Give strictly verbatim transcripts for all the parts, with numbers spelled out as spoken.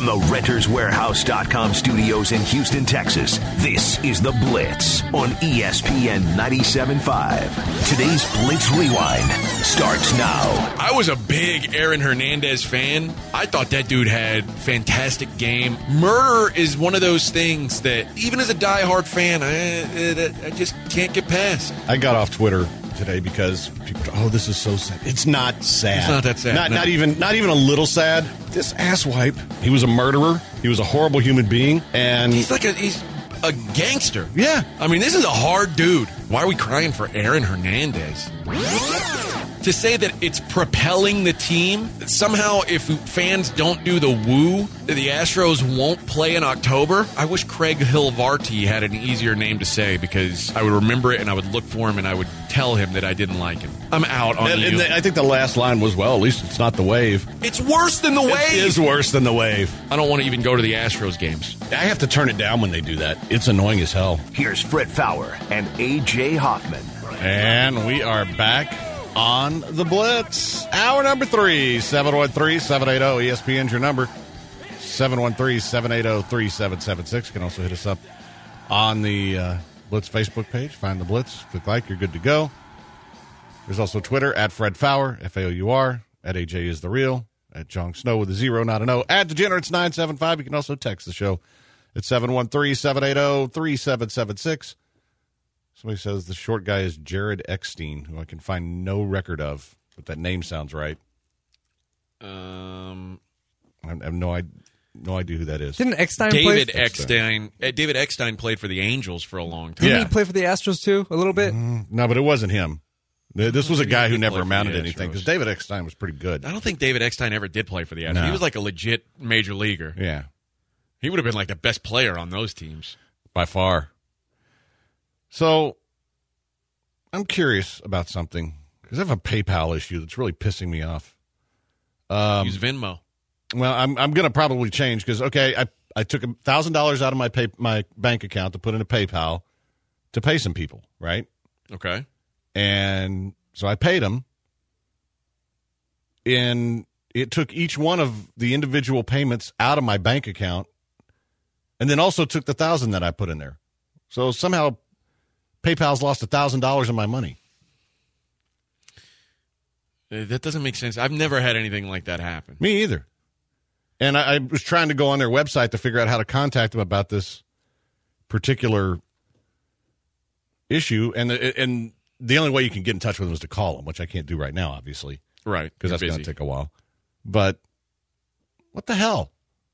From the Renters Warehouse dot com studios in Houston, Texas, this is The Blitz on E S P N ninety-seven point five. Today's Blitz Rewind starts now. I was a big Aaron Hernandez fan. I thought that dude had fantastic game. Murder is one of those things that, even as a diehard fan, I, I just can't get past. I got off Twitter today because people, oh, this is so sad. It's not sad. It's not that sad. Not, no. not even not even a little sad. This asswipe. He was a murderer. He was a horrible human being, and he's like a he's a gangster. Yeah. I mean, this is a hard dude. Why are we crying for Aaron Hernandez? To say that it's propelling the team, somehow if fans don't do the woo, the Astros won't play in October. I wish Craig Hilvarty had an easier name to say, because I would remember it and I would look for him and I would tell him that I didn't like him. I'm out on and, you. And the, I think the last line was, well, at least it's not the Wave. It's worse than the Wave. It is worse than the Wave. I don't want to even go to the Astros games. I have to turn it down when they do that. It's annoying as hell. Here's Fred Fowler and A J Hoffman. And we are back on the Blitz. Hour number three, seven one three, seven eight zero, E S P N's your number, seven one three, seven eight zero, three seven seven six. You can also hit us up on the uh, Blitz Facebook page. Find the Blitz, click like, you're good to go. There's also Twitter, at Fred Fowler, F A O U R, at A J is the real, at Jong Snow with a zero, not an O, at Degenerates nine seven five. You can also text the show at seven one three, seven eight zero, three seven seven six. Somebody says the short guy is Jared Eckstein, who I can find no record of, but that name sounds right. Um, I have no, I, no idea who that is. Didn't Eckstein David play? Eckstein. Uh, David Eckstein played for the Angels for a long time. Didn't Yeah. he play for the Astros too, a little bit? Mm, no, but it wasn't him. This was a guy who He never played for amounted the to anything, Astros. because David Eckstein was pretty good. I don't think David Eckstein ever did play for the Astros. No. He was like a legit major leaguer. Yeah, He would have been like the best player on those teams. by far. So, I'm curious about something, because I have a PayPal issue that's really pissing me off. Um, Use Venmo. Well, I'm I'm going to probably change, because, okay, I, I took one thousand dollars out of my pay, my bank account to put into PayPal to pay some people, right? Okay. And so I paid them, and it took each one of the individual payments out of my bank account, and then also took the one thousand dollars that I put in there. So somehow PayPal's lost one thousand dollars of my money. Uh, That doesn't make sense. I've never had anything like that happen. Me either. And I, I was trying to go on their website to figure out how to contact them about this particular issue, and the, and the only way you can get in touch with them is to call them, which I can't do right now, obviously, Right. because that's You're going to busy. take a while. But what the hell?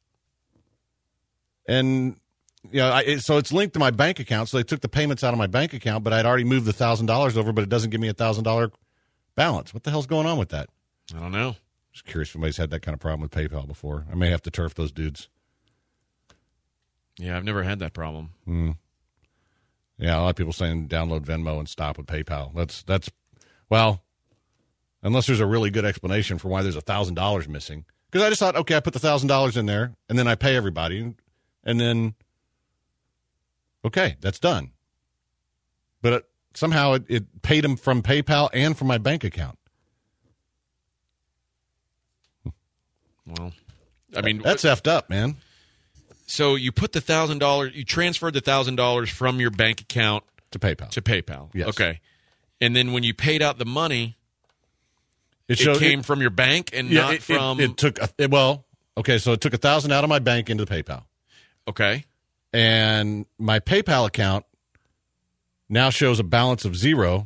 And you know, I, it, so it's linked to my bank account. So they took the payments out of my bank account, but I'd already moved the thousand dollars over, but it doesn't give me a thousand dollar balance. What the hell's going on with that? I don't know. Just curious if anybody's had that kind of problem with PayPal before. I may have to turf those dudes. Yeah, I've never had that problem. Hmm. Yeah, a lot of people saying download Venmo and stop with PayPal. That's that's well, unless there's a really good explanation for why there's a thousand dollars missing. Because I just thought, okay, I put the thousand dollars in there, and then I pay everybody, and then okay, that's done. But it, somehow it, it paid them from PayPal and from my bank account. Well, I mean, That's effed up, man. so you put the one thousand dollars, you transferred the one thousand dollars from your bank account To PayPal. to PayPal. Yes. Okay. And then when you paid out the money, It, it showed, came it, from your bank and yeah, not it, it- from... It, took a, it, well, okay, so it took a thousand out of my bank into the PayPal. Okay. And my PayPal account now shows a balance of zero,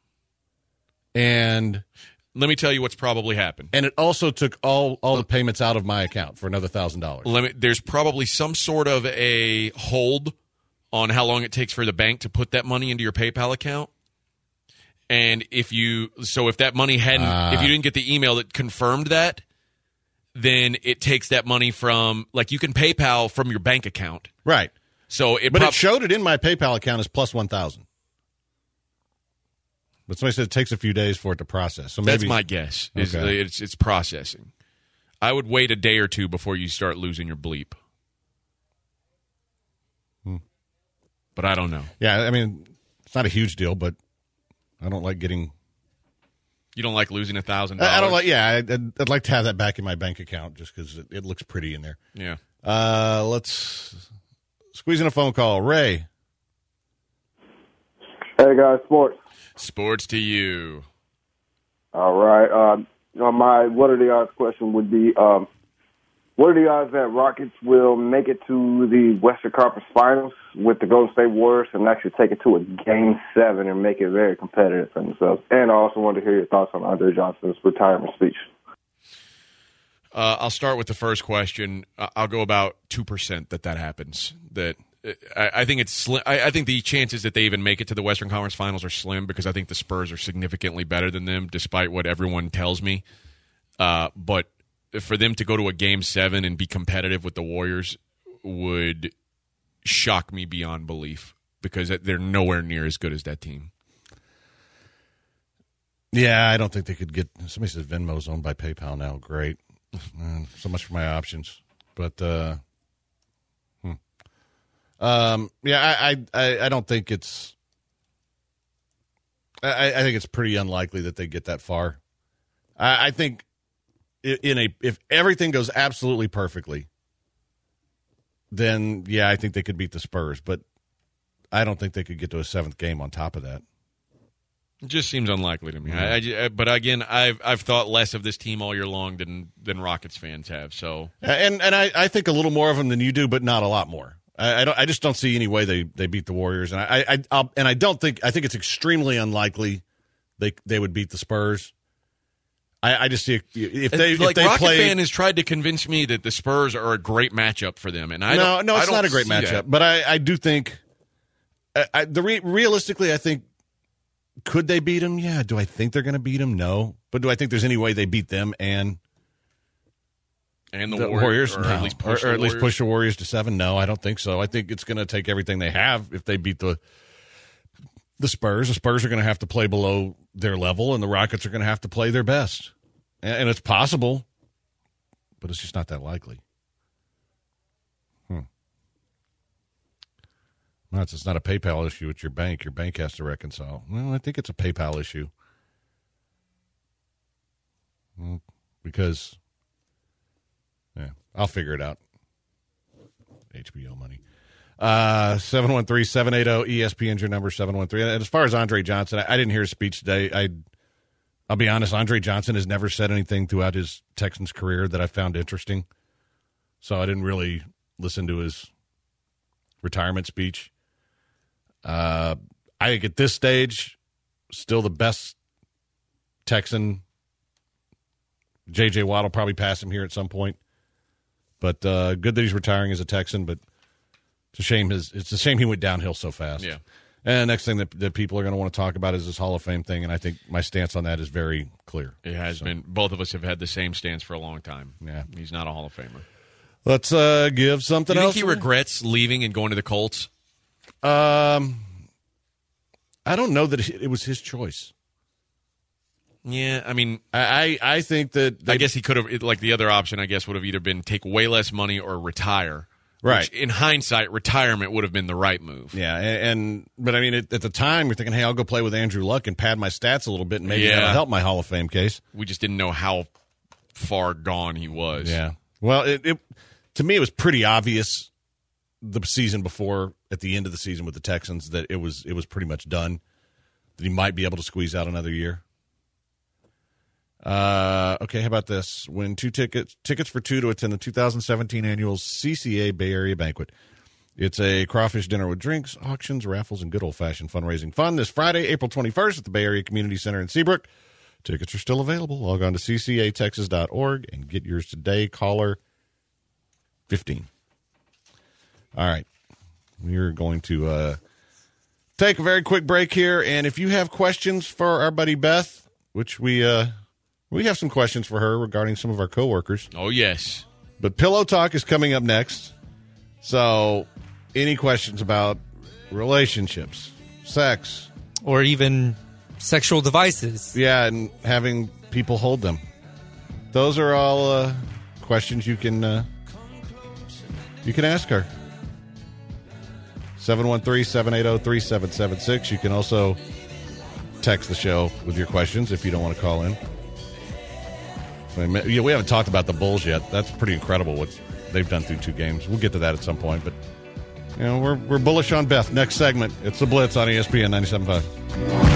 and Let me tell you what's probably happened. and it also took all all the payments out of my account for another thousand dollars. Let me, there's probably some sort of a hold on how long it takes for the bank to put that money into your PayPal account. And if you, so if that money hadn't, Ah. if you didn't get the email that confirmed that, then it takes that money from, like you can PayPal from your bank account. Right, So it, but prob- it showed it in my PayPal account as plus one thousand. But somebody said it takes a few days for it to process. So maybe that's my guess. Is Okay. it's it's processing. I would wait a day or two before you start losing your bleep. Hmm. But I don't know. Yeah, I mean, it's not a huge deal, but I don't like getting You don't like losing a thousand dollars? I don't like. Yeah, I'd, I'd like to have that back in my bank account just because it, it looks pretty in there. Yeah. Uh, let's squeeze in a phone call. Ray. Hey guys, sports. Sports to you. All right. Um, uh, my what are the odds question would be, um, what are the odds that Rockets will make it to the Western Conference Finals with the Golden State Warriors and actually take it to a Game Seven and make it very competitive for themselves? And I also wanted to hear your thoughts on Andre Johnson's retirement speech. Uh, I'll start with the first question. I'll go about two percent that that happens. That I, I think it's slim. I, I think the chances that they even make it to the Western Conference Finals are slim because I think the Spurs are significantly better than them, despite what everyone tells me. Uh, but for them to go to a Game Seven and be competitive with the Warriors would shock me beyond belief because they're nowhere near as good as that team. Yeah, I don't think they could get. Somebody says Venmo's owned by PayPal now. Great. Uh, so much for my options, but uh, hmm. um, yeah, I, I, I don't think it's. I, I think it's pretty unlikely that they get that far. I, I think in a if everything goes absolutely perfectly, then yeah, I think they could beat the Spurs, but I don't think they could get to a seventh game on top of that. It just seems unlikely to me. Mm-hmm. I, I, but again, I've I've thought less of this team all year long than than Rockets fans have. So and and I, I think a little more of them than you do, but not a lot more. I, I don't. I just don't see any way they, they beat the Warriors, and I I I'll, and I don't think I think it's extremely unlikely they they would beat the Spurs. I, I just see if they like if they Rocket play, fan has tried to convince me that the Spurs are a great matchup for them, and I no don't, no it's I don't not a great matchup, that. but I, I do think I, I, the re, realistically I think. Could they beat them? Yeah. Do I think they're going to beat them? No. But do I think there's any way they beat them and and the, the Warriors, Warriors? or No. at least push or, or at the least Warriors? push the Warriors to seven? No, I don't think so. I think it's going to take everything they have if they beat the the Spurs. The Spurs are going to have to play below their level, and the Rockets are going to have to play their best. And, and it's possible, but it's just not that likely. Hmm. No, it's, it's not a PayPal issue. It's your bank. Your bank has to reconcile. Well, I think it's a PayPal issue. Well, because, yeah, I'll figure it out. H B O money. Uh, seven one three, seven eight zero, E S P N's your number, seven one three. And as far as Andre Johnson, I, I didn't hear his speech today. I, I'll be honest, Andre Johnson has never said anything throughout his Texans career that I found interesting. So I didn't really listen to his retirement speech. Uh, I think at this stage, still the best Texan. J J. Watt will probably pass him here at some point. But uh, good that he's retiring as a Texan, but it's a shame his it's a shame he went downhill so fast. Yeah. And the next thing that, that people are going to want to talk about is this Hall of Fame thing, and I think my stance on that is very clear. It has so. been. Both of us have had the same stance for a long time. Yeah. He's not a Hall of Famer. Let's uh, give something Do you else. think he regrets leaving and going to the Colts? Um, I don't know that it was his choice. Yeah, I mean, I, I, I think that they, I guess he could have, like the other option, I guess, would have either been take way less money or retire. Right. Which, in hindsight, retirement would have been the right move. Yeah, and, and but I mean, at, at the time, you're thinking, hey, I'll go play with Andrew Luck and pad my stats a little bit, and maybe Yeah. that'll help my Hall of Fame case. We just didn't know how far gone he was. Yeah. Well, it, it to me, it was pretty obvious the season before, at the end of the season with the Texans, that it was it was pretty much done. That he might be able to squeeze out another year. Uh, okay, how about this? Win two tickets tickets for two to attend the two thousand seventeen annual C C A Bay Area Banquet. It's a crawfish dinner with drinks, auctions, raffles, and good old-fashioned fundraising fun this Friday, April twenty-first at the Bay Area Community Center in Seabrook. Tickets are still available. Log on to c c a texas dot org and get yours today. Caller fifteen. All right. We're going to uh, take a very quick break here, and if you have questions for our buddy Beth, which we uh, we have some questions for her regarding some of our coworkers. Oh, yes. But Pillow Talk is coming up next. So any questions about relationships, sex, Or even sexual devices. yeah, and having people hold them. Those are all uh, questions you can uh, you can ask her. seven one three, seven eight zero, three seven seven six. You can also text the show with your questions if you don't want to call in. I mean, yeah, we haven't talked about the Bulls yet. That's pretty incredible what they've done through two games. We'll get to that at some point, but you know, we're we're bullish on Beth. Next segment, it's the Blitz on E S P N ninety-seven point five.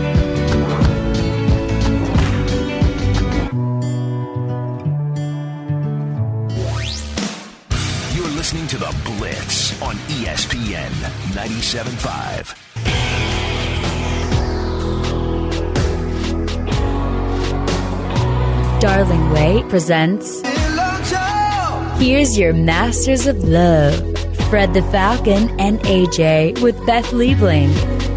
Listening to The Blitz on E S P N ninety-seven point five. Darling Way presents Here's Your Masters of Love, Fred the Falcon and A J with Beth Liebling.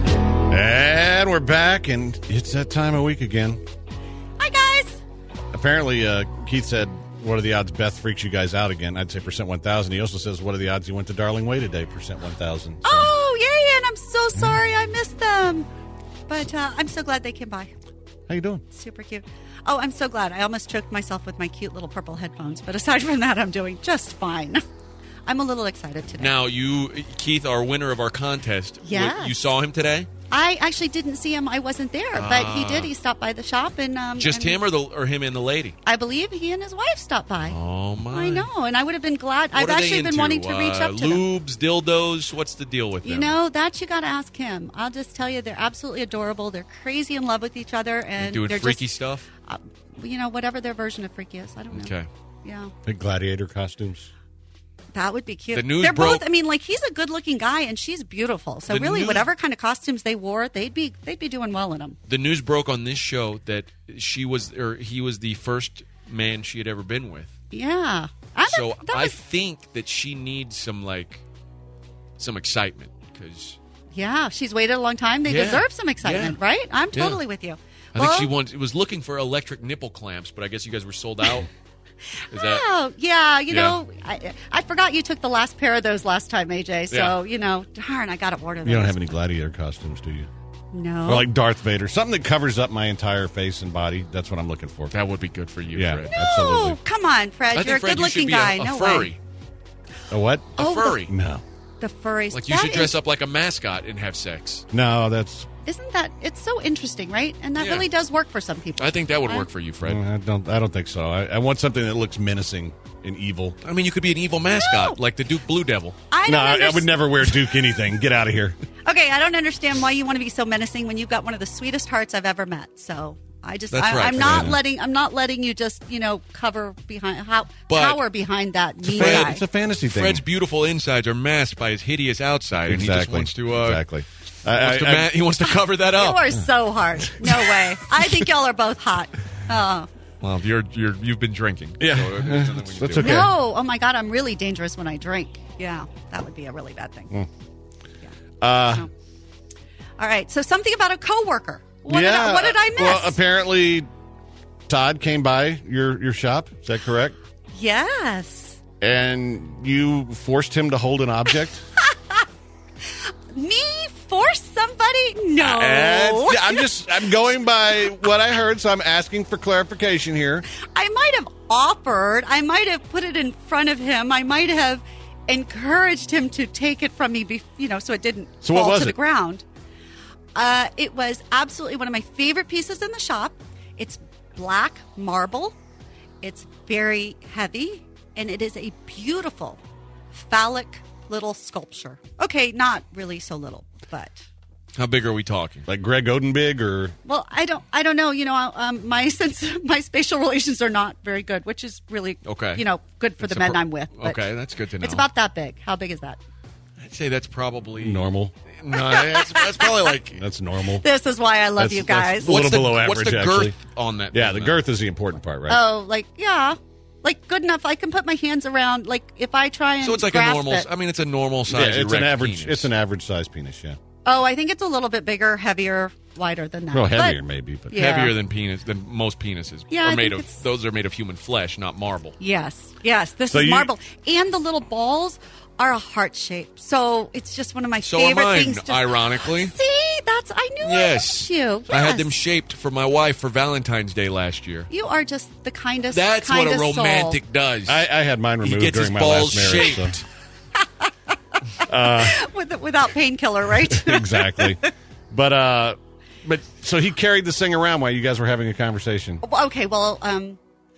And we're back, and it's that time of week again. Hi, guys. Apparently, uh, Keith said, what are the odds Beth freaks you guys out again? I'd say percent one thousand. He also says, what are the odds you went to Darling Way today? Percent one thousand. So. Oh, yay, and I'm so sorry I missed them. But uh, I'm so glad they came by. How you doing? Super cute. Oh, I'm so glad. I almost choked myself with my cute little purple headphones. But aside from that, I'm doing just fine. I'm a little excited today. Now, you, Keith, our winner of our contest, Yes. you saw him today? I actually didn't see him. I wasn't there. But he did. He stopped by the shop. and um, Just and him or the or him and the lady? I believe he and his wife stopped by. Oh, my. I know. And I would have been glad. What I've are they actually been into? wanting to reach uh, up to them. Lubes, dildos, what's the deal with You them? know, that you got to ask him. I'll just tell you, they're absolutely adorable. They're crazy in love with each other. And Doing they're freaky just, stuff? Uh, you know, whatever their version of freaky is. I don't know. Okay. Yeah. Big gladiator costumes. That would be cute. The news They're broke- both. I mean, like he's a good-looking guy, and she's beautiful. So The really, news- whatever kind of costumes they wore, they'd be they'd be doing well in them. The news broke on this show that she was, or he was the first man she had ever been with. Yeah. I So that I was, think that she needs some like some excitement because yeah, she's waited a long time. They Yeah. deserve some excitement, Yeah. right? I'm Yeah. totally with you. I well, think she wants, was looking for electric nipple clamps, but I guess you guys were sold out. Is that Oh, yeah. You Yeah. know, I, I forgot you took the last pair of those last time, A J. So Yeah. you know, darn, I got to order those. You don't have any gladiator costumes, do you? No. Or like Darth Vader. Something that covers up my entire face and body. That's what I'm looking for. that would be good for you, Yeah. Fred? no, absolutely. come on, Fred. I You're a think Fred, you should good-looking be guy. a, a no furry, way. A what? a Oh, the- furry. No. The furries. Like you That should dress is- up like a mascot and have sex. No, that's. Isn't that? It's so interesting, right? And that Yeah. really does work for some people. I think that would I- work for you, Fred. I don't. I don't think so. I, I want something that looks menacing and evil. I mean, you could be an evil mascot, No. like the Duke Blue Devil. I don't No, I, I underst- would never wear Duke anything. Get out of here. Okay, I don't understand why you want to be so menacing when you've got one of the sweetest hearts I've ever met. So I just, That's I, right, I'm not Fred. letting, I'm not letting you just, you know, cover behind, how, But- power behind that mean Fred- guy. It's a fantasy thing. Fred's beautiful insides are masked by his hideous outside, and he exactly. just wants to. Uh, exactly. I, wants to I- ma- he wants to cover that You up. are so hard. No way. I think y'all are both hot. Oh Well, you're you're you've been drinking. Yeah. so there's nothing we can That's do. okay. no! Oh my God, I'm really dangerous when I drink. Yeah, that would be a really bad thing. Uh, So- All right. So something about a coworker. What, yeah. did, I, what did I miss? Well, apparently, Todd came by your your shop. Is that correct? yes. And you forced him to hold an object. Me force somebody? No. And I'm just I'm going by what I heard, so I'm asking for clarification here. I might have offered. I might have put it in front of him. I might have encouraged him to take it from me, be, you know, so it didn't So what fall was to the it? ground. Uh, it was absolutely one of my favorite pieces in the shop. It's black marble. It's very heavy, and it is a beautiful phallic little sculpture. Okay, not really so little, but How big are we talking? Like Greg Odenbig or well, I don't, I don't know. You know, um, my sense, my spatial relations are not very good, which is really, Okay. you know, good for It's the a men pr- I'm with. but Okay, that's good to know. It's about that big. How big is that? I'd say that's probably normal. No, that's, that's probably like. That's normal. This is why I love That's- you that's guys. a little What's the, below what's average, the actually. girth on that? Yeah, thing, the though? girth is the important part, right? Oh, like yeah, like good enough. I can put my hands around. Like if I try and So it's like a grasp normal. it. I mean, it's a normal yeah, size. it's an erect average. penis. It's an average size penis. Yeah. Oh, I think it's a little bit bigger, heavier, wider than that. Well, But- heavier maybe, but Yeah. heavier than penis than most penises. Yeah, are I made think of it's- those are made of human flesh, not marble. Yes, yes. This So is you- marble, and the little balls are a heart shape. So it's just one of my So are favorite mine, things. Just, ironically. See, that's I knew Yes, I liked you. I had Yes. them shaped for my wife for Valentine's Day last year. You are just the kindest. That's what a kindest soul. romantic does. I, I had mine he removed gets his during my balls last marriage. so- shaped. With, without painkiller, right? exactly. But uh, But so he carried this thing around while you guys were having a conversation. Well, okay, well, um,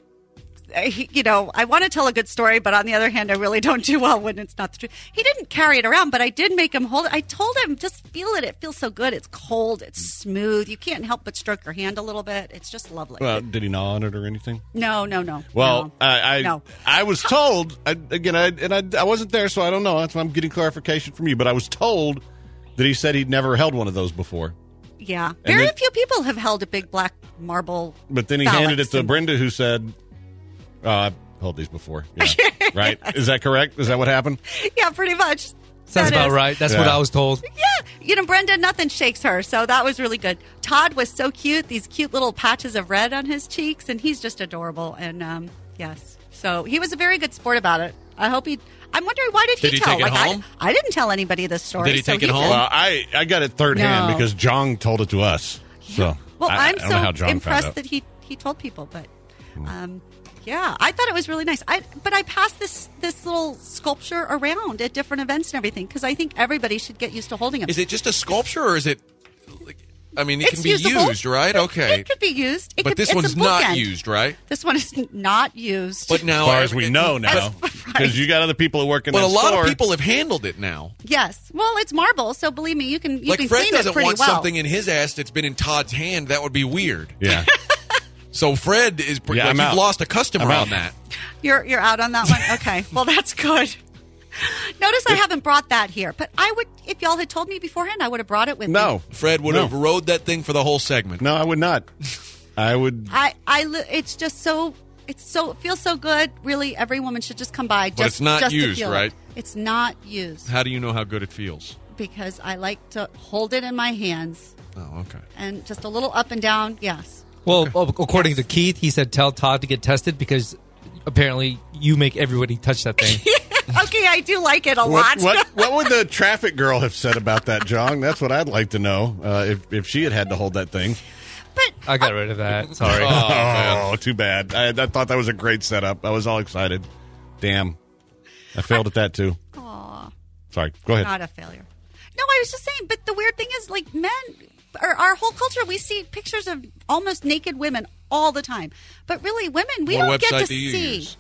he, you know, I want to tell a good story, but on the other hand, I really don't do well when it's not the truth. He didn't carry it around, but I did make him hold it. I told him, just feel it. It feels so good. It's cold. It's smooth. You can't help but stroke your hand a little bit. It's just lovely. Well, did he gnaw on it or anything? No, no, no. Well, no. I I, No. I was told I, again, I, and I, I wasn't there, so I don't know. That's why I'm getting clarification from you. But I was told that he said he'd never held one of those before. Yeah. Very then- few people have held a big black marble. But then he phallic handed it to symbol. Brenda, who said, "Oh, I've held these before." Yeah. Right? Is that correct? Is that what happened? Yeah, pretty much. Sounds That about is. right. That's Yeah. what I was told. Yeah, you know, Brenda, nothing shakes her, so that was really good. Todd was so cute, these cute little patches of red on his cheeks, and he's just adorable. And um, yes, so he was a very good sport about it. I hope he. I'm wondering why did he, Did he tell? take it like home? I, I didn't tell anybody this story. Did he so take it home? did. Well, I, I got it third hand No. because Jong told it to us. So Well, I, I'm I don't know how so Jong found impressed out. that he he told people, but um, yeah, I thought it was really nice. I but I passed this this little sculpture around at different events and everything because I think everybody should get used to holding them. Is it just a sculpture or is it? Like, I mean, it It's can be usable. used, right? Okay. It could be used. It But could, this it's one's a not bookend. used, right? This one is not used. But now, As far as every- we know now, That's because right. you got other people who work in But that a lot store. of people have handled it now. Yes. Well, it's marble, so believe me, you can you Like can Fred clean it doesn't pretty want well. something in his ass that's been in Todd's hand. That would be weird. Yeah. So Fred is pretty. Yeah, like I'm you've out. lost a customer I'm out. on that. You're you're out on that one. Okay. Well, that's good. Notice I haven't brought that here, but I would if y'all had told me beforehand, I would have brought it with me. No. Fred would No. have rode that thing for the whole segment. No, I would not. I would. I I li- it's just so it's so it feels so good. Really, every woman should just come by. Just, it's not just to used, feel it. right? It's not used How do you know how good it feels? because I like to hold it in my hands Oh, okay. and just a little up and down. Yes. Well, according to Keith, he said tell Todd to get tested because apparently you make everybody touch that thing. Okay, I do like it a What, lot. what what would the traffic girl have said about that, Jong? That's what I'd like to know. Uh, if if she had had to hold that thing. But I got rid of that. Sorry. Oh, too bad. I, I thought that was a great setup. I was all excited. Damn, I failed at that too. aw, Sorry. Go ahead. not a failure. No, I was just saying. But the weird thing is, like men, our, our whole culture, we see pictures of almost naked women all the time. But really, women, we What don't get website to do you see. use?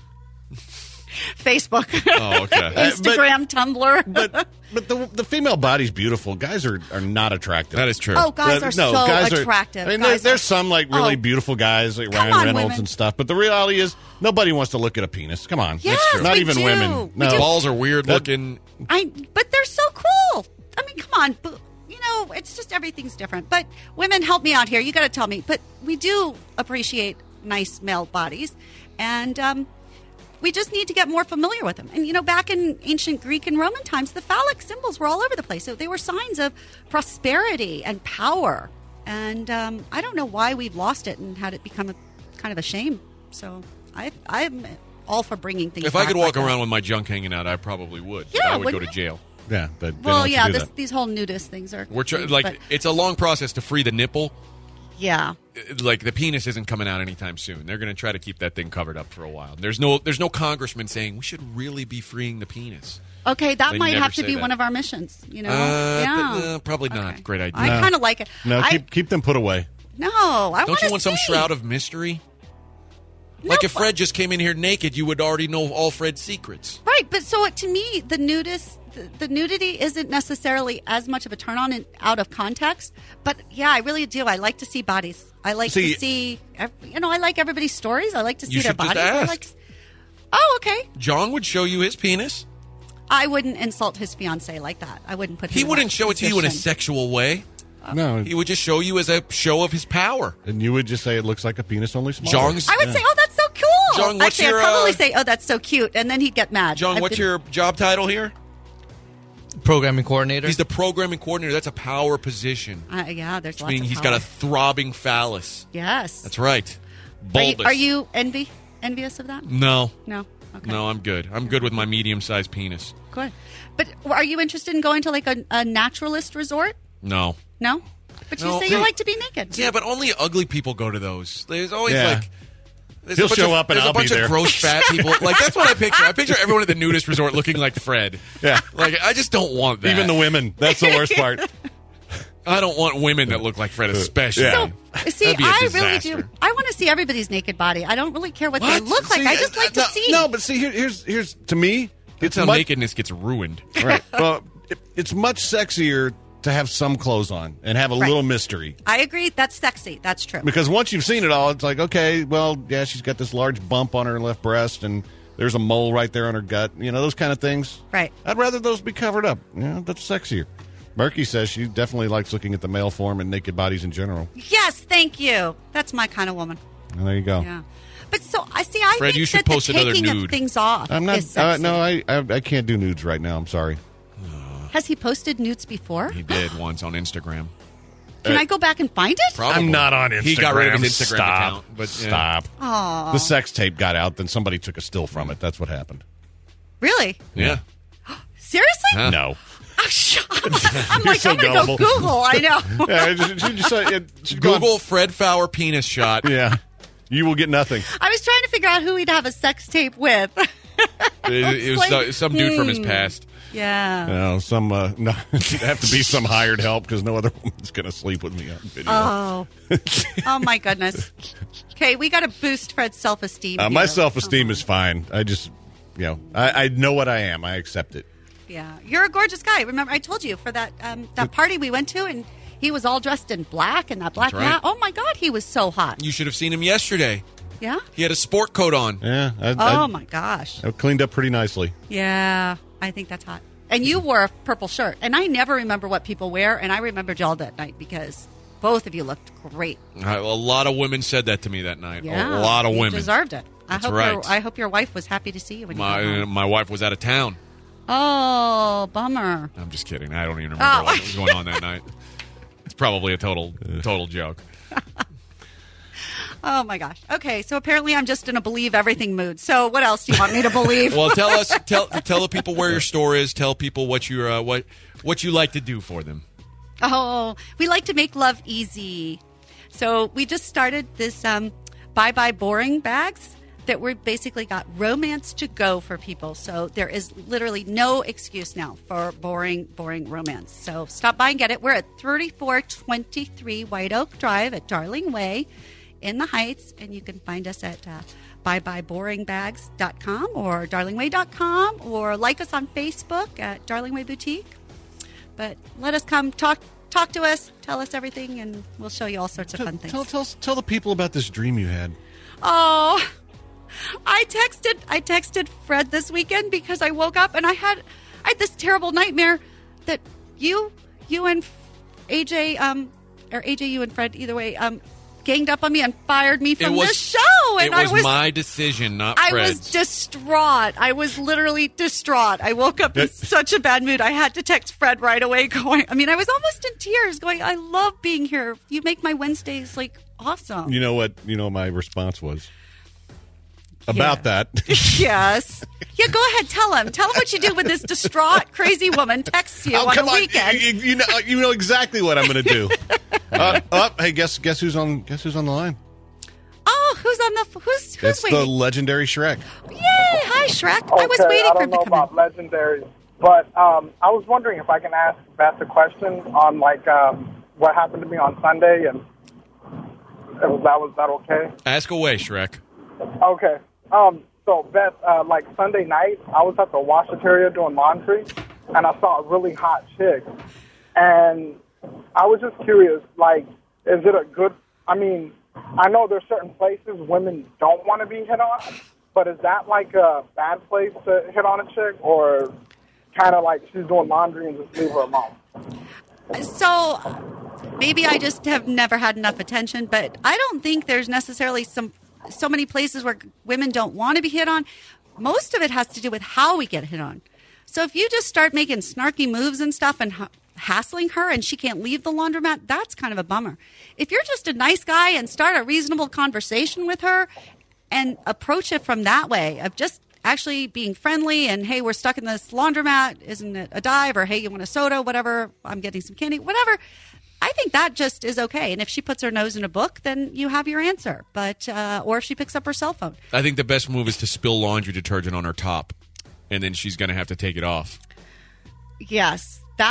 Facebook, Oh, okay. Instagram, Tumblr. But but the the female body's beautiful. Guys are, are not attractive. That is true. Oh, guys Uh, are no, so guys are- attractive. I mean, there, Guys there's are- some like really Oh. beautiful guys like Come Ryan on, Reynolds women. and stuff. But the reality is, nobody wants to look at a penis. Come on, Yes, That's true. Not we even do. women. We No, do. Balls are weird That- looking. I, but they're so cool. I mean, come on. But, you know, it's just everything's different. But women, help me out here. You got to tell me. But we do appreciate nice male bodies, and um, we just need to get more familiar with them. And you know, back in ancient Greek and Roman times, the phallic symbols were all over the place. So they were signs of prosperity and power. And um, I don't know why we've lost it and had it become a kind of a shame. So I, I'm all for bringing things. If I back could walk like that. around with my junk hanging out, I probably would. But Yeah, I would go wouldn't to you? jail. yeah, but they don't Well, let you yeah, do this, that. these whole nudist things are. We're tr- like but- it's a long process to free the nipple. yeah. Like the penis isn't coming out anytime soon. They're going to try to keep that thing covered up for a while. There's no there's no congressman saying we should really be freeing the penis. Okay, that They might never have to say be that. one of our missions. You know, Uh, yeah, th- uh, probably not. Okay. Great idea. I No. kind of like it. No, I, keep keep them put away. no, I Don't you want some see. shroud of mystery? No, Like if but- Fred just came in here naked, you would already know all Fred's secrets. Right, but so to me, the nudist, the, the nudity isn't necessarily as much of a turn on in, out of context. But yeah, I really do. I like to see bodies. I like See- to see, ev- you know, I like everybody's stories. I like to see You their should just bodies. I ask. like, oh, okay. John would show you his penis. I wouldn't insult his fiance like that. I wouldn't put. Him He in wouldn't that show it to you in a position. sexual way. No, He would just show you as a show of his power. and you would just say it looks like a penis, only smaller. John's- I would Yeah. say, "Oh, that's so cool." John, what's Actually, your, I'd probably uh, say, "Oh, that's so cute," and then he'd get mad. John, I've what's been- your job title here? Programming coordinator. He's the programming coordinator. That's a power position. Uh, yeah, there's Which lots means of he's power. got a throbbing phallus. Yes. That's right. Are you, Bulbous. are you envy envious of that? No. No. Okay. No, I'm good. I'm good with my medium-sized penis. Good. But are you interested in going to like a, a naturalist resort? No. No. But you No. say you like to be naked. Yeah, but only ugly people go to those. There's always Yeah. like there's He'll a bunch show of, up and there's I'll a be bunch there. of gross fat people. Like that's what I picture. I picture everyone at the nudist resort looking like Fred. Yeah. Like I just don't want that. Even the women. That's the worst part. I don't want women that look like Fred, especially. Yeah. So, see, That'd be a I really disaster. do. I want to see everybody's naked body. I don't really care what, What? they look like. See, I just like no, to see. No, but see, here, here's here's to me, That's it's how much, nakedness gets ruined. right. Well, it, it's much sexier to have some clothes on and have a Right. little mystery. I agree. That's sexy. That's true. Because once you've seen it all, it's like, okay, well, yeah, she's got this large bump on her left breast, and there's a mole right there on her gut. You know, those kind of things. Right. I'd rather those be covered up. Yeah, that's sexier. Murky says she definitely likes looking at the male form and naked bodies in general. Yes, thank you. That's my kind of woman. And there you go. Yeah. But so I see. I Fred, think you should that the post another taking nude. of things off I'm not. is sexy. Uh, no, I, I I can't do nudes right now. I'm sorry. Has he posted nudes before? He did once on Instagram. Can I go back and find it? Probably. I'm not on Instagram. He got rid of his Instagram Stop. account. But yeah. Stop. Aw. The sex tape got out, then somebody took a still from it. That's what happened. Really? Yeah. Seriously? Huh? No. Oh, shut up. I'm like, so I'm going to go gullible. Google. I know. Yeah, she, she just, uh, she's gone- Google Fred Fowler penis shot. Yeah. You will get nothing. I was trying to figure out who he'd have a sex tape with. It, it was Like, so- some dude from his hmm. past. Yeah. No, some uh, no, it'd have to be some hired help because no other woman's going to sleep with me on video. Oh. Oh, my goodness. Okay, we got to boost Fred's self-esteem. uh, my here. self-esteem Come is fine. I just, you know, I, I know what I am. I accept it. on. Yeah. You're a gorgeous guy. Remember, I told you for that um, that party we went to, and he was all dressed in black and that black That's right. hat. Oh, my God, he was so hot. You should have seen him yesterday. Yeah? He had a sport coat on. Yeah. I, Oh, I, my gosh. I cleaned up pretty nicely. Yeah, I think that's hot. And you wore a purple shirt. And I never remember what people wear, and I remembered y'all that night because both of you looked great. Uh, A lot of women said that to me that night. Yeah, A lot of you women. deserved it. I That's hope right. your, I hope your wife was happy to see you when you got My home. my wife was out of town. Oh, bummer. I'm just kidding. I don't even remember Oh. what was going on that night. It's probably a total total joke. Oh my gosh. Okay, so apparently I'm just in a believe everything mood. So what else do you want me to believe? Well, tell us, tell tell the people where your store is. Tell people what you uh, what what you like to do for them. Oh, we like to make love easy. So we just started this um, Bye Bye Boring bags that we're basically got romance to go for people. So there is literally no excuse now for boring, boring romance. So stop by and get it. We're at thirty-four twenty-three White Oak Drive at Darling Way in the Heights. And you can find us at uh, bye bye boring bags dot com or darling way dot com or like us on Facebook at Darling Way Boutique. But let us come talk talk to us, tell us everything, and we'll show you all sorts of Tell, fun things. tell, tell, tell the people about this dream you had. Oh, I texted I texted Fred this weekend because I woke up and I had I had this terrible nightmare that you you and A J um or A J you and Fred either way um ganged up on me and fired me from it was the show, and it was, I was my decision, not I Fred's. was distraught. I was literally distraught. I woke up in such a bad mood. I had to text Fred right away going, I mean, I was almost in tears going, I love being here. You make my Wednesdays, like, awesome. You know what? You know what my response was about that. Yes. Yeah, go ahead. Tell him. Tell him what you do when this distraught, crazy woman texts you Oh, on come a on. weekend. You, you know, you know exactly what I'm going to do. uh, oh, hey, guess guess who's on guess who's on the line? Oh, who's on the who's who's It's the waiting? legendary Shrek. Yay! Hi, Shrek. I was Okay, waiting I for don't him know to come in. about legendary, but um, I was wondering if I can ask Beth a question on like um, what happened to me on Sunday, and was that was that okay? Ask away, Shrek. Okay. Um, so Beth, uh, like Sunday night, I was at the washateria doing laundry, and I saw a really hot chick, and I was just curious, like, is it a good? I mean, I know there's certain places women don't want to be hit on, but is that like a bad place to hit on a chick, or kind of like she's doing laundry and just leave her alone? So maybe I just have never had enough attention, but I don't think there's necessarily some so many places where women don't want to be hit on. Most of it has to do with how we get hit on. So if you just start making snarky moves and stuff and ha- hassling her and she can't leave the laundromat, that's kind of a bummer. If you're just a nice guy and start a reasonable conversation with her and approach it from that way of just actually being friendly and, hey, we're stuck in this laundromat, isn't it a dive? Or, hey, you want a soda, whatever, I'm getting some candy, whatever. I think that just is okay. And if she puts her nose in a book, then you have your answer. But uh, or if she picks up her cell phone. I think the best move is to spill laundry detergent on her top, and then she's going to have to take it off. Yes, that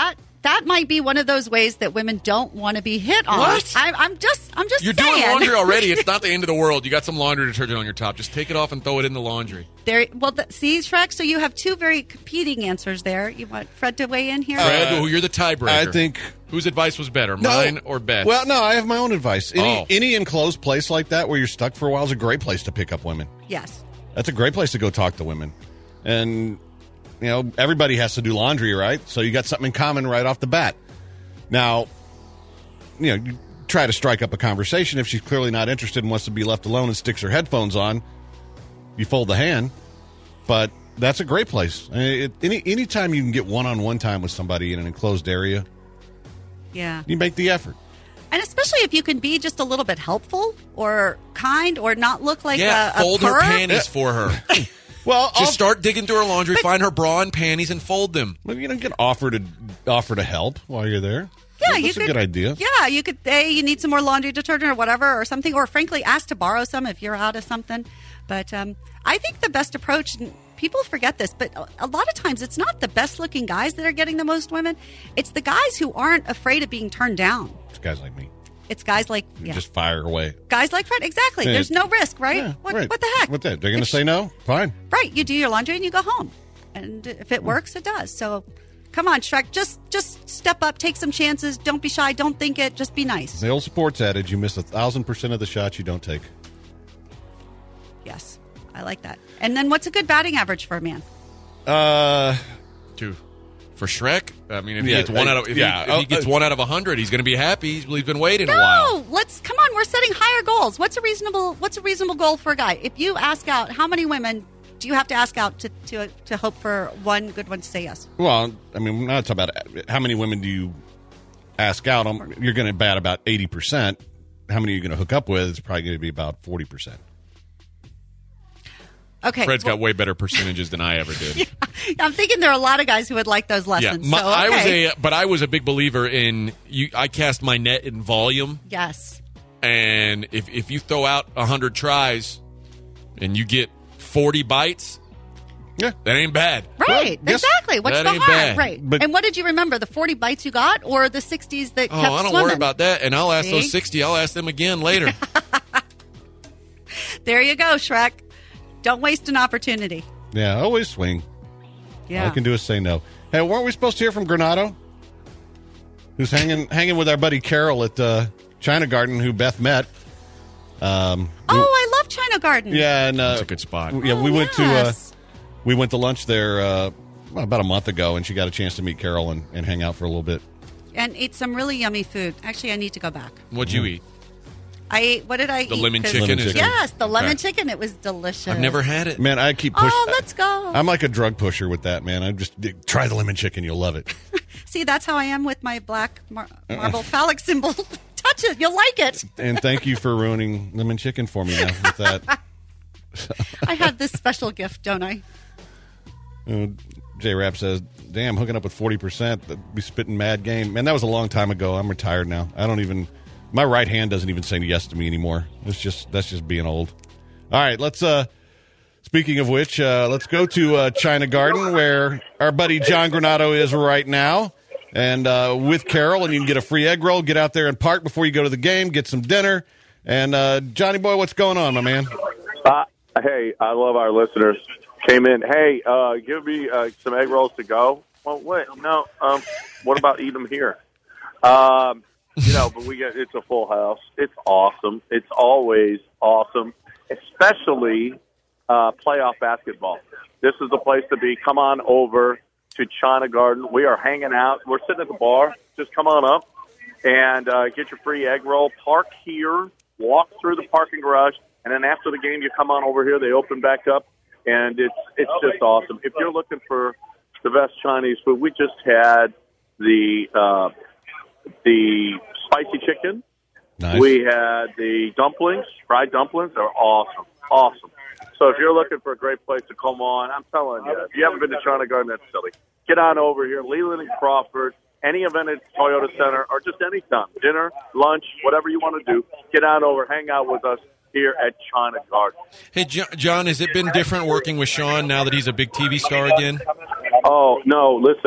that might be one of those ways that women don't want to be hit on. What? I, I'm just, I'm just You're saying. doing laundry already. It's not the end of the world. You got some laundry detergent on your top. Just take it off and throw it in the laundry. There, well, the, see, Shrek. So you have two very competing answers there. You want Fred to weigh in here? Fred, uh, you're the tiebreaker. I think whose advice was better, no, mine or Beth's? Well, no, I have my own advice. Any, Oh. any enclosed place like that where you're stuck for a while is a great place to pick up women. Yes. That's a great place to go talk to women. And, you know, everybody has to do laundry, right? So you got something in common right off the bat. Now, you know, you try to strike up a conversation. If she's clearly not interested and wants to be left alone and sticks her headphones on, you fold the hand. But that's a great place. I mean, it, any anytime you can get one-on-one time with somebody in an enclosed area, Yeah. you make the effort. And especially if you can be just a little bit helpful or kind or not look like yeah, a, a fold her perv. panties for her. Well, Just I'll- start digging through her laundry, find her bra and panties, and fold them. Well, you know, get offer to offer to help while you're there. Yeah, that's you a could, good idea. Yeah, you could say you need some more laundry detergent or whatever or something, or frankly, ask to borrow some if you're out of something. But um, I think the best approach, and people forget this, but a lot of times it's not the best looking guys that are getting the most women. It's the guys who aren't afraid of being turned down. It's guys like me. It's guys like yeah. Just fire away. guys like Fred. Exactly. Yeah. There's no risk, right? Yeah, what, right. what the heck? What the heck? They're going to If- say no? Fine. Right. You do your laundry and you go home. And if it works, it does. So come on, Shrek. Just just step up, take some chances. Don't be shy. Don't think it. Just be nice. The old sports adage, you miss a thousand percent of the shots you don't take. Yes. I like that. And then what's a good batting average for a man? Uh, Two. For Shrek, I mean, if Yeah, he gets one uh, out of if, yeah, he, if he uh, gets uh, one out of a hundred, he's going to be happy. He's, he's been waiting a while. No, let's come on. We're setting higher goals. What's a reasonable What's a reasonable goal for a guy? If you ask out, how many women do you have to ask out to to, to hope for one good one to say yes? well, I mean, we're not talking about how many women do you ask out. Um, You're going to bat about eighty percent. How many are you going to hook up with? It's probably going to be about forty percent. Okay. Fred's well, got way better percentages than I ever did. I'm thinking there are a lot of guys who would like those Yeah, lessons. my, so, I was okay. a, but I was a big believer in you. I cast my net in volume, Yes. and if if you throw out a hundred tries, and you get forty bites, Yeah. that ain't bad. Right, Well, yes, exactly. What's that the ain't harm? bad. Right. But- and what did you remember? The forty bites you got or the sixties that Oh, kept I don't swimming? worry about that. And I'll ask See? those sixty. I'll ask them again later. There you go, Shrek. Don't waste an opportunity. Yeah, always swing. Yeah. All I can do is say no. Hey, weren't we supposed to hear from Granado? Who's hanging hanging with our buddy Carol at uh, China Garden, who Beth met. Um, Oh, I love China Garden. yeah, and uh, That's a good spot. Yeah, we Oh, went yes. to uh, we went to lunch there uh, well, about a month ago, and she got a chance to meet Carol and, and hang out for a little bit. And ate some really yummy food. Actually, I need to go back. What'd you eat? I ate, what did I eat? The lemon 'Cause- chicken. Lemon is chicken. Yes, the lemon Okay. chicken. It was delicious. I've never had it. Man, I keep pushing. Oh, let's go. I'm like a drug pusher with that, man. I just try the lemon chicken, you'll love it. See, that's how I am with my black mar- marble phallic symbol. Touch it. You'll like it. And thank you for ruining lemon chicken for me now with that. I have this special gift, don't I? Uh, J Rap says, "Damn, hooking up with forty percent, that'd be spitting mad game." Man, that was a long time ago. I'm retired now. I don't even. My right hand doesn't even say yes to me anymore. It's just that's just being old. All right, let's. uh Speaking of which, uh, let's go to uh, China Garden where our buddy John Granado is right now, and uh, with Carol, and you can get a free egg roll. Get out there and park before you go to the game. Get some dinner. And uh, Johnny boy, what's going on, my man? Uh, hey, I love our listeners. Came in. Hey, uh, give me uh, some egg rolls to go. Well, wait, no. Um, what about eat them here? Um, you know, but we get it's a full house. It's awesome. It's always awesome, especially uh, playoff basketball. This is the place to be. Come on over to China Garden. We are hanging out. We're sitting at the bar. Just come on up and uh, get your free egg roll. Park here. Walk through the parking garage. And then after the game, you come on over here. They open back up, and it's it's just awesome. If you're looking for the best Chinese food, we just had the uh, the spicy chicken. Nice. We had the dumplings, fried dumplings. They're awesome, awesome. So if you're looking for a great place to come on, I'm telling you, if you haven't been to China Garden, that's silly. Get on over here, Leland and Crawford. Any event at Toyota Center, or just any time, dinner, lunch, whatever you want to do, get on over, hang out with us here at China Garden. Hey, Jo- John, has it been different working with Sean now that he's a big T V star again? Oh, no, listen,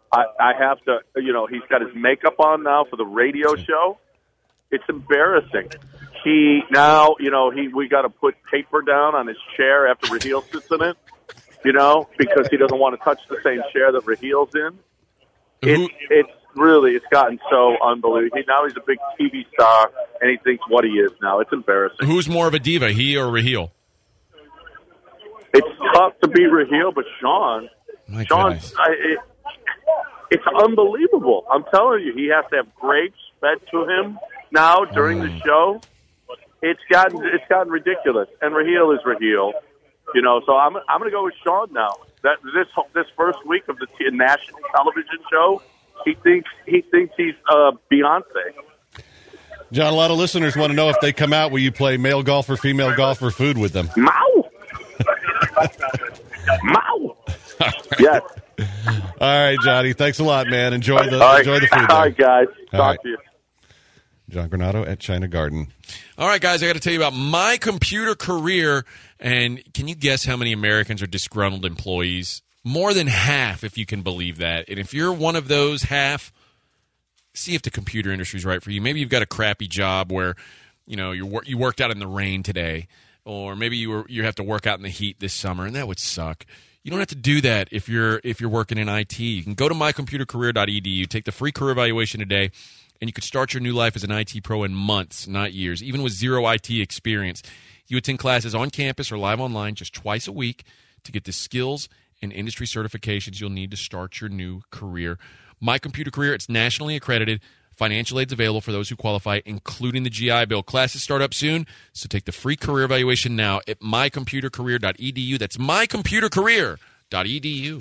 I, I have to, you know, he's got his makeup on now for the radio show. It's embarrassing. He now, you know, he we got to put paper down on his chair after Raheel sits in it, you know, because he doesn't want to touch the same chair that Raheel's in. It's it's really it's gotten so unbelievable. Now he's a big T V star, and he thinks what he is now. It's embarrassing. Who's more of a diva, he or Raheel? It's tough to beat Raheel, but Sean, My Sean, goodness. I, it, it's unbelievable. I'm telling you, he has to have grapes fed to him now during the show. It's gotten it's gotten ridiculous, and Raheel is Raheel, you know. So I'm I'm going to go with Sean now. That this this first week of the t- national television show, he thinks he thinks he's uh, Beyonce. John, a lot of listeners want to know if they come out, will you play male golf or female golf or food with them? Mow, mow. Yes. All right, Johnny. Thanks a lot, man. Enjoy the All right. enjoy the food. All there. right, guys. All Talk right. to you. John Granado at China Garden. All right, guys, I got to tell you about My Computer Career. And can you guess how many Americans are disgruntled employees? More than half, if you can believe that. And if you're one of those half, see if the computer industry is right for you. Maybe you've got a crappy job where, you know, you you worked out in the rain today, or maybe you were you have to work out in the heat this summer, and that would suck. You don't have to do that if you're if you're working in I T. You can go to my computer career dot e d u, take the free career evaluation today, and you could start your new life as an I T pro in months, not years, even with zero I T experience. You attend classes on campus or live online just twice a week to get the skills and industry certifications you'll need to start your new career. My Computer Career, it's nationally accredited. Financial aid's available for those who qualify, including the G I Bill. Classes start up soon, so take the free career evaluation now at my computer career dot e d u. That's my computer career dot e d u.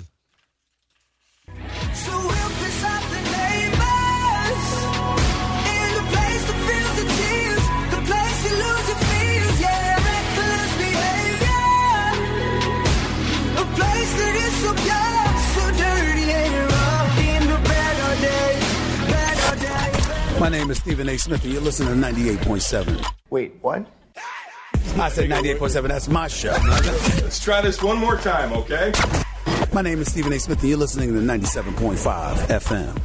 So we'll piss off the neighbors in the place that feels the tears, the place you lose your fears, yeah, reckless behavior, a place that is so pure, so dirty and rough, in the better days, better days. My name is Stephen A. Smith, and you're listening to ninety-eight point seven. Wait, what? I said ninety-eight point seven. That's my show. Let's try this one more time, okay? My name is Stephen A. Smith, and you're listening to ninety-seven point five F M.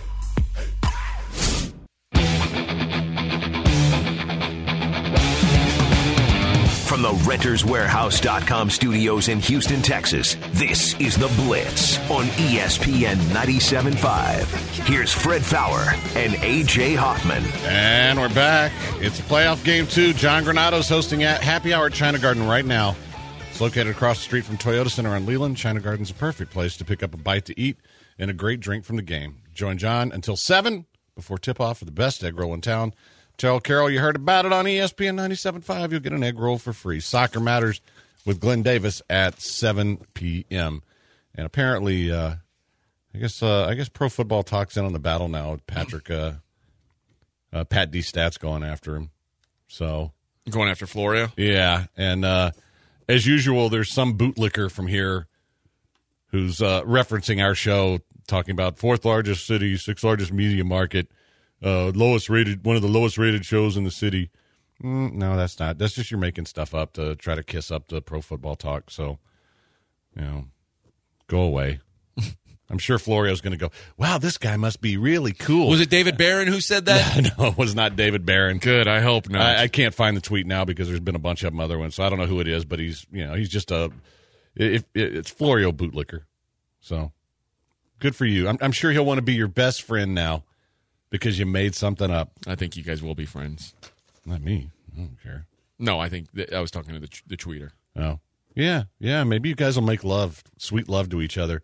From the renters warehouse dot com studios in Houston, Texas, this is The Blitz on E S P N ninety-seven point five. Here's Fred Fowler and A J Hoffman. And we're back. It's playoff game two. John Granado's hosting at Happy Hour at China Garden right now. It's located across the street from Toyota Center on Leland. China Garden's a perfect place to pick up a bite to eat and a great drink from the game. Join John until seven before tip-off for the best egg roll in town. Tell Carol you heard about it on E S P N ninety-seven point five. You'll get an egg roll for free. Soccer Matters with Glenn Davis at seven p.m. And apparently, uh, I guess uh, I guess Pro Football Talk's in on the battle now. Patrick, uh, uh, Pat D. Stat's going after him. So Going after Florio? Yeah, and uh, as usual, there's some bootlicker from here who's uh, referencing our show, talking about fourth largest city, sixth largest media market. Uh, lowest rated, one of the lowest rated shows in the city. Mm, no, that's not. That's just you're making stuff up to try to kiss up to Pro Football Talk. So, you know, go away. I'm sure Florio's going to go, wow, this guy must be really cool. Was it David Barron who said that? No, it was not David Barron. Good, I hope not. I, I can't find the tweet now because there's been a bunch of them other ones, so I don't know who it is, but he's, you know, he's just a, it, it, it's Florio bootlicker. So, good for you. I'm, I'm sure he'll want to be your best friend now. Because you made something up. I think you guys will be friends. Not me. I don't care. No, I think that I was talking to the the tweeter. Oh. Yeah, yeah. Maybe you guys will make love, sweet love to each other.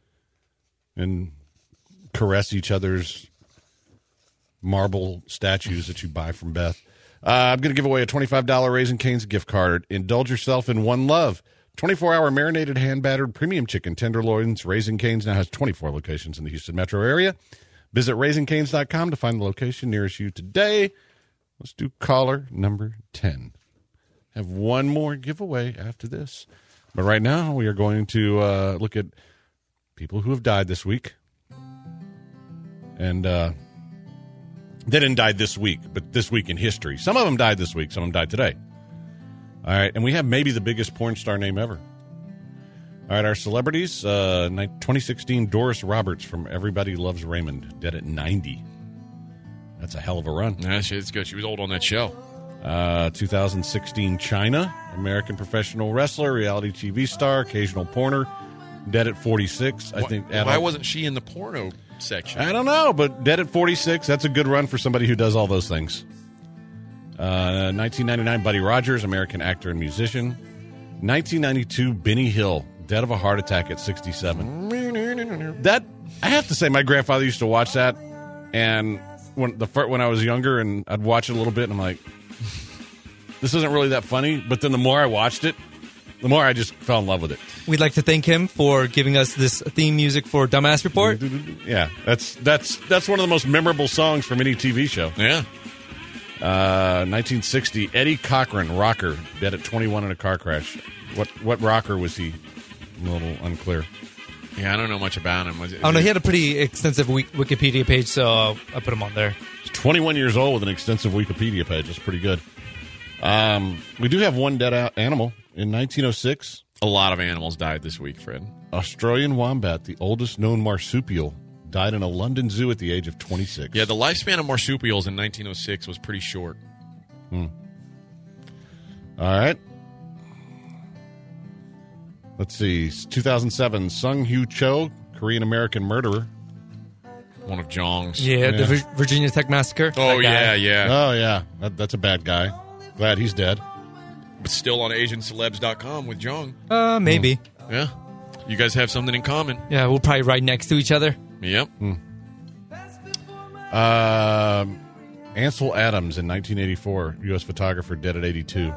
And caress each other's marble statues that you buy from Beth. Uh, I'm going to give away a twenty-five dollars Raising Cane's gift card. Indulge yourself in one love. twenty-four hour marinated, hand-battered premium chicken tenderloins. Raising Cane's now has twenty-four locations in the Houston metro area. Visit raising canes dot com to find the location nearest you today. Let's do caller number ten. Have one more giveaway after this. But right now, we are going to uh, look at people who have died this week. And uh, they didn't die this week, but this week in history. Some of them died this week. Some of them died today. All right. And we have maybe the biggest porn star name ever. All right, our celebrities. Uh, ni- twenty sixteen, Doris Roberts from Everybody Loves Raymond, dead at ninety. That's a hell of a run. Yeah, she, it's good. She was old on that show. Uh, two thousand sixteen, China, American professional wrestler, reality T V star, occasional porner, dead at forty-six. I Why, think. why adult- wasn't she in the porno section? I don't know, but dead at forty-six. That's a good run for somebody who does all those things. Uh, nineteen ninety-nine, Buddy Rogers, American actor and musician. nineteen ninety-two, Benny Hill, dead of a heart attack at sixty-seven. That I have to say, my grandfather used to watch that, and when the fir- when I was younger, and I'd watch it a little bit, and I'm like, this isn't really that funny. But then the more I watched it, the more I just fell in love with it. We'd like to thank him for giving us this theme music for Dumbass Report. Yeah, that's that's that's one of the most memorable songs from any T V show. Yeah. Uh, nineteen sixty, Eddie Cochran, rocker, dead at twenty-one in a car crash. What what rocker was he? A little unclear. Yeah, I don't know much about him. Was it, Oh, no, he had a pretty extensive wik- Wikipedia page, so I put him on there. He's twenty-one years old with an extensive Wikipedia page. That's pretty good. Um, we do have one dead a- animal. In nineteen oh six, a lot of animals died this week, Fred. Australian wombat, the oldest known marsupial, died in a London zoo at the age of twenty-six. Yeah, the lifespan of marsupials in nineteen oh six was pretty short. Hmm. All right. Let's see. two thousand seven, Sung Hyu Cho, Korean-American murderer. One of Jong's. Yeah, Yeah. the Vir- Virginia Tech Massacre. Oh, That guy. yeah, yeah. Oh, yeah. That, that's a bad guy. Glad he's dead. But still on Asian Celebs dot com with Jong. Uh, maybe. Yeah. You guys have something in common. Yeah, we'll probably ride next to each other. Yep. Um, Ansel Adams in nineteen eighty-four, U S photographer, dead at eighty-two.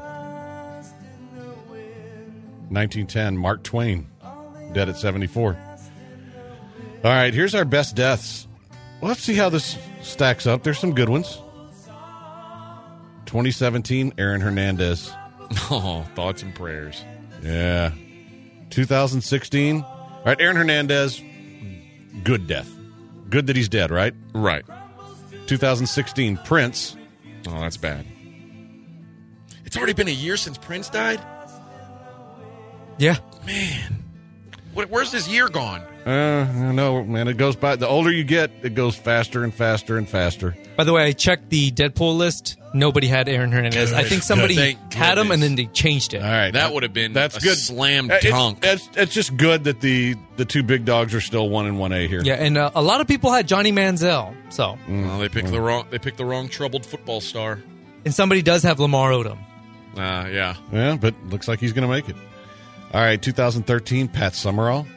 nineteen ten, Mark Twain, dead at seventy-four. All right, here's our best deaths. Well, let's see how this stacks up. There's some good ones. twenty seventeen, Aaron Hernandez. Oh, thoughts and prayers. Yeah. two thousand sixteen. All right, Aaron Hernandez, good death. Good that he's dead, right? Right. two thousand sixteen, Prince. Oh, that's bad. It's already been a year since Prince died? Yeah. Man. What, where's this year gone? Uh, I don't know, man. It goes by. The older you get, it goes faster and faster and faster. By the way, I checked the Deadpool list. Nobody had Aaron Hernandez. I think somebody Thank had him, goodness. and then they changed it. All right, That would have been that's a good. slam Uh, it- dunk. It's, it's just good that the the two big dogs are still one and one A here. Yeah, and uh, a lot of people had Johnny Manziel. So, Well, they picked the wrong. They picked the wrong troubled football star. and somebody does have Lamar Odom. Uh, yeah. Yeah, but looks like he's going to make it. All right, two thousand thirteen, Pat Summerall.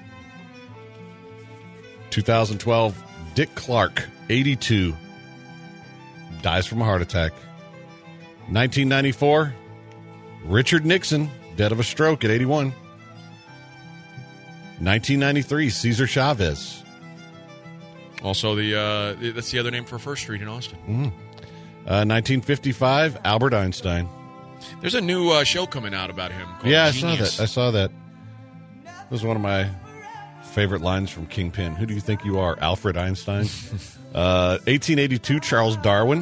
two thousand twelve, Dick Clark, eighty-two, dies from a heart attack. nineteen ninety-four, Richard Nixon, dead of a stroke at eighty-one. nineteen ninety-three, Cesar Chavez. Also, the uh, that's the other name for First Street in Austin. Mm. Uh, nineteen fifty-five, Albert Einstein. There's a new uh, show coming out about him. Called Yeah, I Genius. saw that. I saw that. That was one of my favorite lines from Kingpin. Who do you think you are, Alfred Einstein? uh, eighteen eighty-two, Charles Darwin.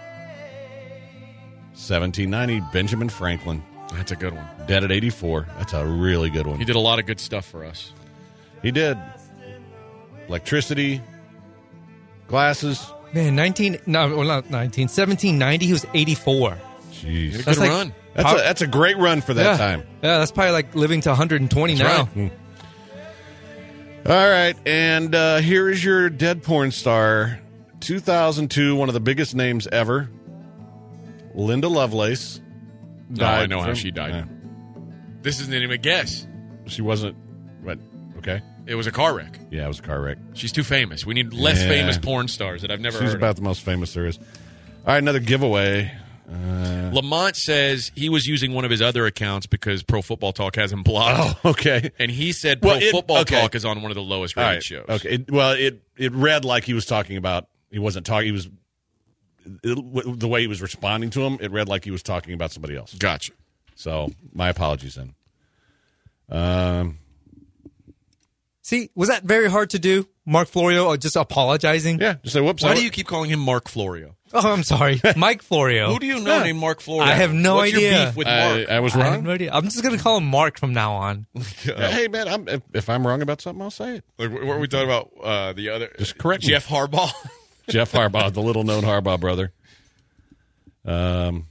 seventeen ninety, Benjamin Franklin. That's a good one. Dead at eighty-four. That's a really good one. He did a lot of good stuff for us. He did. Electricity, glasses. Man, nineteen no, well, not nineteen, seventeen ninety. He was eighty-four. Jeez, Good That's like- run. That's How- a that's a great run for that yeah. time. Yeah, that's probably like living to one hundred twenty now. That's right. All right, and uh, here is your dead porn star. two thousand two, one of the biggest names ever. Linda Lovelace. No, I died know how from- she died. Yeah. This isn't even a guess. She wasn't. But okay. It was a car wreck. Yeah, it was a car wreck. She's too famous. We need less Yeah. famous porn stars that I've never She's heard about of. the most famous there is. All right, another giveaway. Uh, Lamont says he was using one of his other accounts because Pro Football Talk has him blocked. oh, okay. And he said Pro Well, it- Football okay. Talk is on one of the lowest All rated right. shows. Okay. It, well, it it read like he was talking about. He wasn't talking. He was it, the way he was responding to him. It read like he was talking about somebody else. Gotcha. So my apologies then. Um. See, was that very hard to do? Mark Florio uh, just apologizing? Yeah. Just say whoops. Why I- do you keep calling him Mark Florio? Oh, I'm sorry. Mike Florio. Who do you know Yeah. named Mark Florio? I have no What's idea. Your beef with Mark? I, I was I wrong. have no idea. I'm just going to call him Mark from now on. Hey, man, I'm, if, if I'm wrong about something, I'll say it. Like, what were we talking about? Uh, the other Just correct me. Jeff Harbaugh. Jeff Harbaugh, the little-known Harbaugh brother. Um.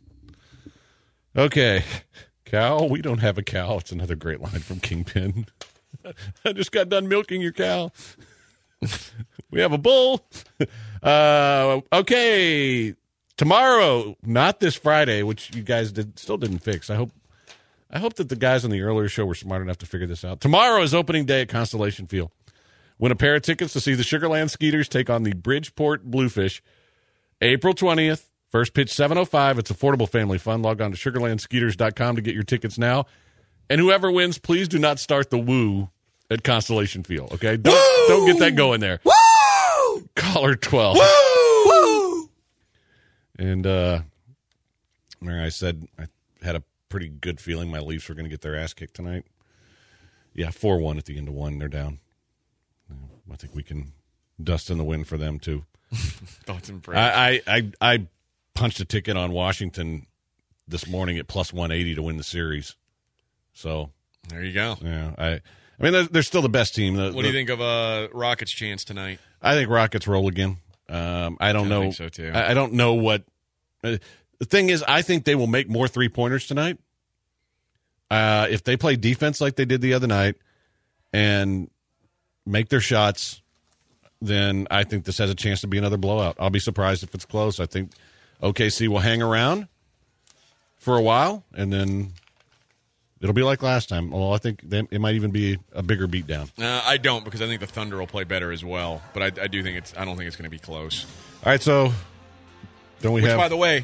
Okay. Cow, we don't have a cow. It's another great line from Kingpin. I just got done milking your cow. We have a bull. Uh, okay. Tomorrow, not this Friday, which you guys did, still didn't fix. I hope I hope that the guys on the earlier show were smart enough to figure this out. Tomorrow is opening day at Constellation Field. Win a pair of tickets to see the Sugarland Skeeters take on the Bridgeport Bluefish. April twentieth. First pitch, seven oh five. It's affordable family fun. Log on to sugarland skeeters dot com to get your tickets now. And whoever wins, please do not start the woo at Constellation Field, okay? Don't, Woo! don't get that going there. Woo! Caller twelve. Woo! Woo! And uh, Mary, I said I had a pretty good feeling my Leafs were going to get their ass kicked tonight. Yeah, four one at the end of one. They're down. I think we can dust in the wind for them, too. Thoughts and prayers. I, I, I, I punched a ticket on Washington this morning at plus one eighty to win the series. So there you go. Yeah, I, I mean, they're, they're still the best team. The, What the, do you think of uh, Rockets' chance tonight? I think Rockets roll again. Um, I don't I know. think so, too. I, I don't know what. Uh, the thing is, I think they will make more three pointers tonight. Uh, if they play defense like they did the other night and make their shots, then I think this has a chance to be another blowout. I'll be surprised if it's close. I think O K C will hang around for a while, and then it'll be like last time. Well, I think they, it might even be a bigger beatdown. Uh, I don't, because I think the Thunder will play better as well. But I, I do think it's. I don't think it's going to be close. All right, so don't we Which, have? by the way,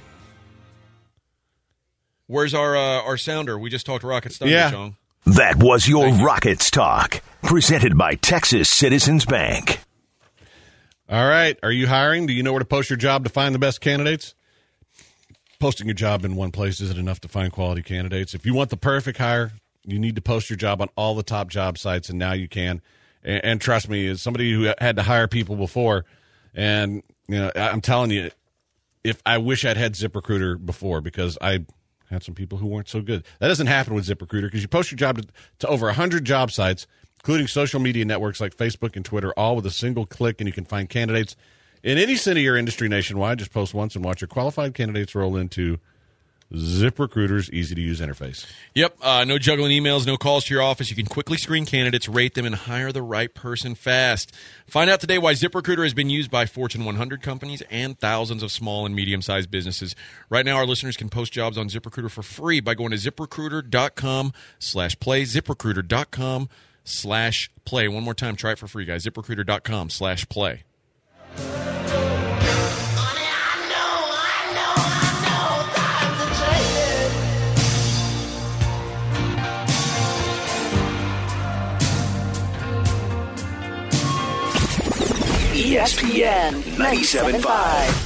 where's our uh, our sounder? We just talked Rockets Thunder, Yeah. Chong. That was your Rockets Talk, presented by Texas Citizens Bank. All right. Are you hiring? Do you know where to post your job to find the best candidates? Posting your job in one place isn't enough to find quality candidates. If you want the perfect hire, you need to post your job on all the top job sites, and now you can. And, and trust me, as somebody who had to hire people before, and you know, I'm telling you, if I wish I'd had ZipRecruiter before, because I had some people who weren't so good. That doesn't happen with ZipRecruiter, because you post your job to, to over one hundred job sites, including social media networks like Facebook and Twitter, all with a single click, and you can find candidates in any city or industry nationwide. Just post once and watch your qualified candidates roll into ZipRecruiter's easy-to-use interface. Yep. Uh, no juggling emails, no calls to your office. You can quickly screen candidates, rate them, and hire the right person fast. Find out today why ZipRecruiter has been used by Fortune one hundred companies and thousands of small and medium-sized businesses. Right now, our listeners can post jobs on ZipRecruiter for free by going to ZipRecruiter.com slash play, ZipRecruiter.com slash play. One more time, try it for free, guys. ZipRecruiter.com slash play. E S P N ninety-seven point five.